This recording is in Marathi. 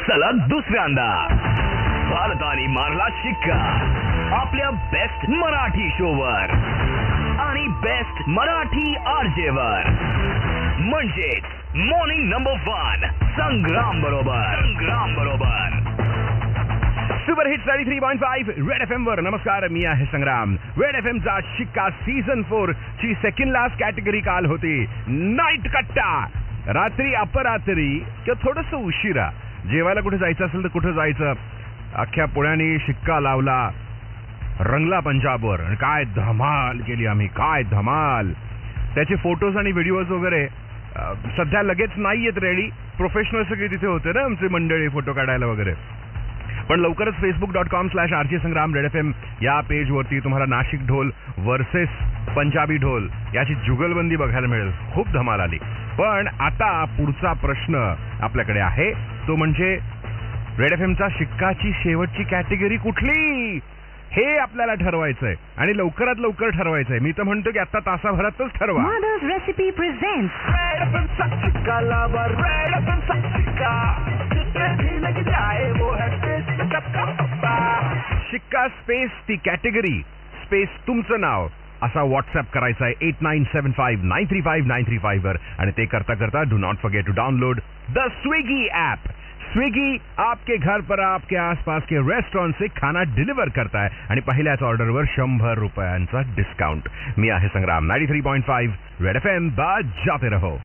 सलग दुसऱ्यांदा भारताने मारला शिक्का आपल्या बेस्ट मराठी शोवर आणि बेस्ट मराठी आरजे वर, म्हणजेच मॉर्निंग नंबर 1 संग्राम बरोबर. सुपर हिट 93.5 रेड FM वर नमस्कार, मी आहे संग्राम. रेड FM चा शिक्का सीझन 4 ची सेकंड लास्ट कॅटेगरी काल होती नाईट कट्टा. रात्री अपरात्री किंवा थोडस उशिरा जेवायला कुठे जायचं असेल तर कुठे जायचं, अख्ख्या पुण्याने शिक्का लावला, रंगला पंजाबवर. आणि काय धमाल केली आम्ही, काय धमाल. त्याचे फोटोज आणि व्हिडिओज वगैरे सध्या लगेच नाही येत रेडी. प्रोफेशनल सगळे तिथे होते ना आमचे मंडळी फोटो काढायला वगैरे. पण लवकरच facebook.com/RJ संग्राम रेड FM या पेजवरती तुम्हाला नाशिक ढोल वर्सेस पंजाबी ढोल याची जुगलबंदी बघायला मिळेल. खूप धमाल आली. पण आता पुढचा प्रश्न आपल्याकडे आहे, तो म्हणजे रेड FMचा शिक्काची शेवटची कॅटेगरी कुठली हे आपल्याला ठरवायचंय आणि लवकरात लवकर ठरवायचंय. मी तर म्हणतो की आता तासाभरातच ठरवा. मदर्स रेसिपी प्रेझेंट्स रेड FMचा शिक्का लावा, रेड FMचा शिक्का. शिक्का स्पेस ती कॅटेगरी स्पेस तुमचं नाव असा व्हॉट्सअप करायचा आहे 8975935935 वर. आणि ते करता करता do not forget to download the Swiggy app. Swiggy आपके घर पर आपके आसपास के रेस्टोरेंट से खाना डिलीवर करता है आणि पहिल्याच ऑर्डरवर 100 रुपयांचा डिस्काउंट. मी आहे संग्राम. 93.5 रेड FM. जाते रहो.